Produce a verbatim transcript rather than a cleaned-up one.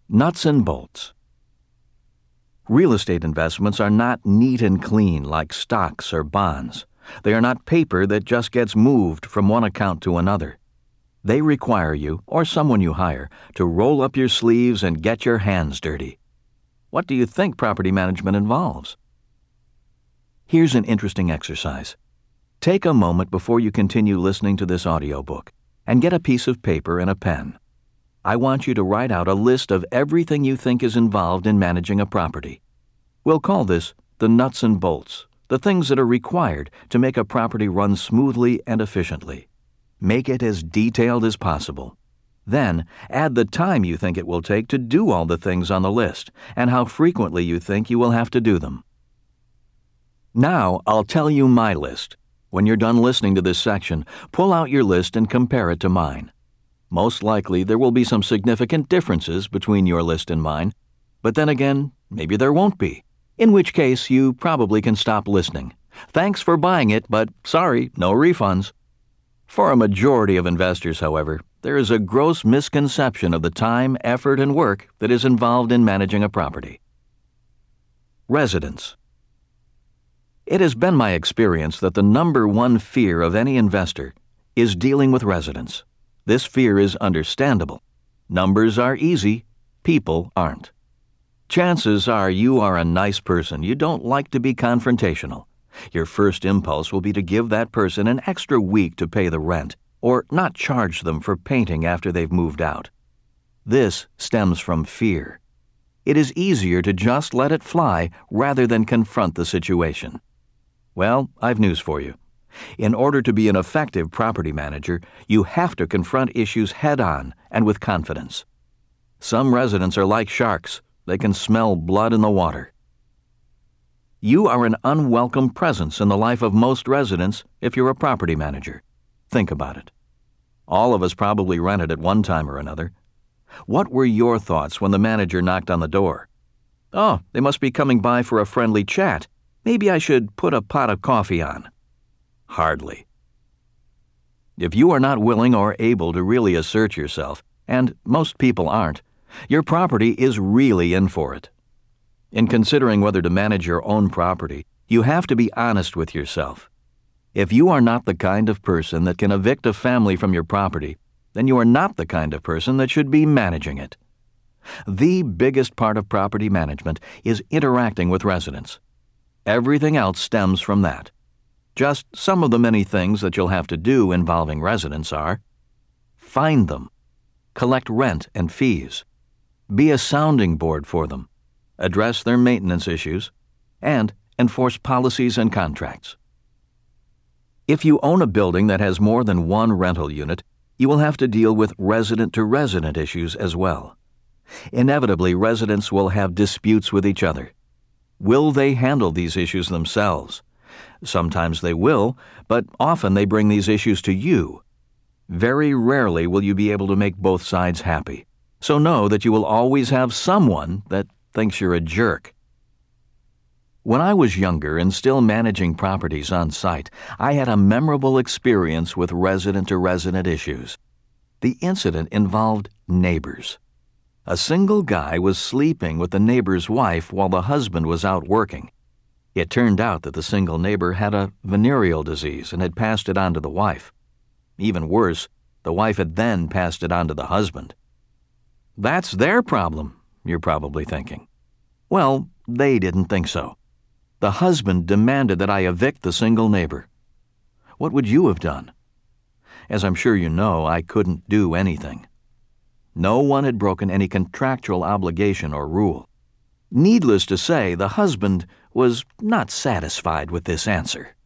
Nuts and bolts. Real estate investments are not neat and clean like stocks or bonds. They are not paper that just gets moved from one account to another. They require you, or someone you hire, to roll up your sleeves and get your hands dirty. What do you think property management involves? Here's an interesting exercise. Take a moment before you continue listening to this audiobook and get a piece of paper and a pen. I want you to write out a list of everything you think is involved in managing a property. We'll call this the nuts and bolts, the things that are required to make a property run smoothly and efficiently. Make it as detailed as possible. Then, add the time you think it will take to do all the things on the list and how frequently you think you will have to do them. Now, I'll tell you my list. When you're done listening to this section, pull out your list and compare it to mine. Most likely, there will be some significant differences between your list and mine, but then again, maybe there won't be, in which case you probably can stop listening. Thanks for buying it, but sorry, no refunds. For a majority of investors, however, there is a gross misconception of the time, effort, and work that is involved in managing a property. Residents. It has been my experience that the number one fear of any investor is dealing with residents. This fear is understandable. Numbers are easy, people aren't. Chances are you are a nice person. You don't like to be confrontational. Your first impulse will be to give that person an extra week to pay the rent, or not charge them for painting after they've moved out. This stems from fear. It is easier to just let it fly rather than confront the situation. Well, I've news for you. In order to be an effective property manager, you have to confront issues head-on and with confidence. Some residents are like sharks. They can smell blood in the water. You are an unwelcome presence in the life of most residents if you're a property manager. Think about it. All of us probably rented at one time or another. What were your thoughts when the manager knocked on the door? Oh, they must be coming by for a friendly chat. Maybe I should put a pot of coffee on. Hardly. If you are not willing or able to really assert yourself, and most people aren't, your property is really in for it. In considering whether to manage your own property, you have to be honest with yourself. If you are not the kind of person that can evict a family from your property, then you are not the kind of person that should be managing it. The biggest part of property management is interacting with residents. Everything else stems from that. Just some of the many things that you'll have to do involving residents are: find them, collect rent and fees, be a sounding board for them, address their maintenance issues, and enforce policies and contracts. If you own a building that has more than one rental unit, you will have to deal with resident-to-resident issues as well. Inevitably, residents will have disputes with each other. Will they handle these issues themselves? Sometimes they will, but often they bring these issues to you. Very rarely will you be able to make both sides happy. So know that you will always have someone that thinks you're a jerk. When I was younger and still managing properties on site, I had a memorable experience with resident-to-resident issues. The incident involved neighbors. A single guy was sleeping with the neighbor's wife while the husband was out working. It turned out that the single neighbor had a venereal disease and had passed it on to the wife. Even worse, the wife had then passed it on to the husband. That's their problem, you're probably thinking. Well, they didn't think so. The husband demanded that I evict the single neighbor. What would you have done? As I'm sure you know, I couldn't do anything. No one had broken any contractual obligation or rule. Needless to say, the husband was not satisfied with this answer.